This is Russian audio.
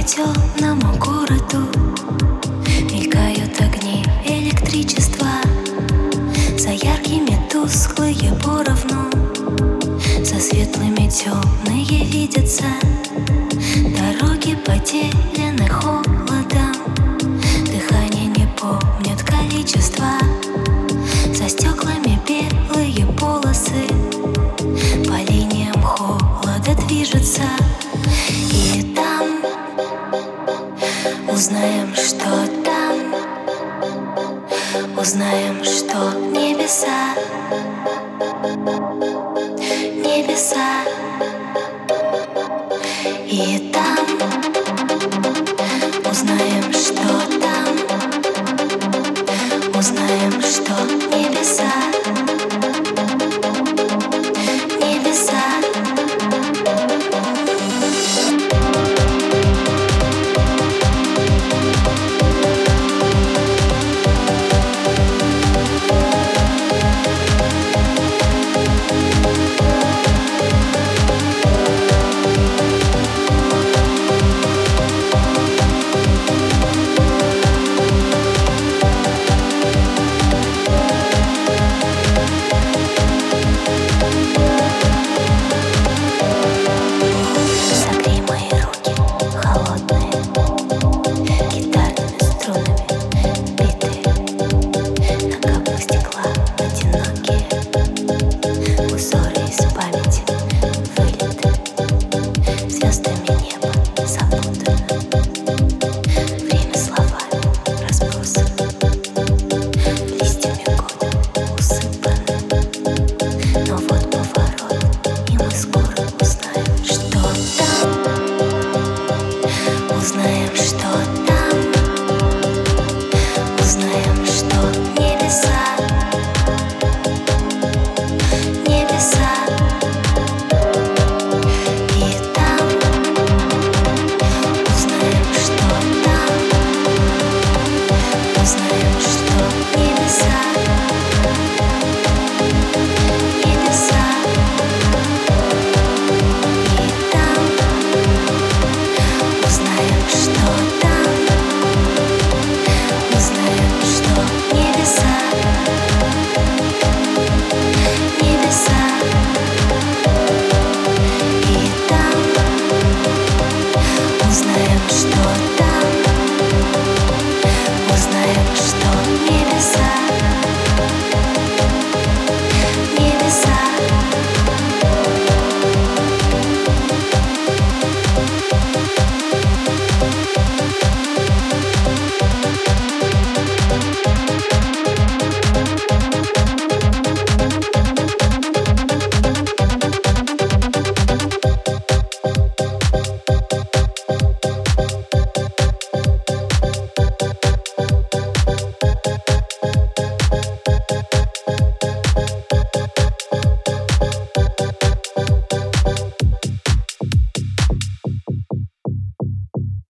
темному городу мелькают огни электричества. За яркими тусклые поровну, за светлыми темные видятся. Дороги потеряны холодом, дыхание не помнит количества. За стеклами белые полосы, по линиям холода движутся. И там узнаем, что там, узнаем, что небеса, небеса. И там узнаем, что там, узнаем, что небеса, небеса. Узнаем, что там, узнаем, что небеса, небеса. И там узнаем, что там, узнаем, что небеса, небеса. И там узнаем, что там.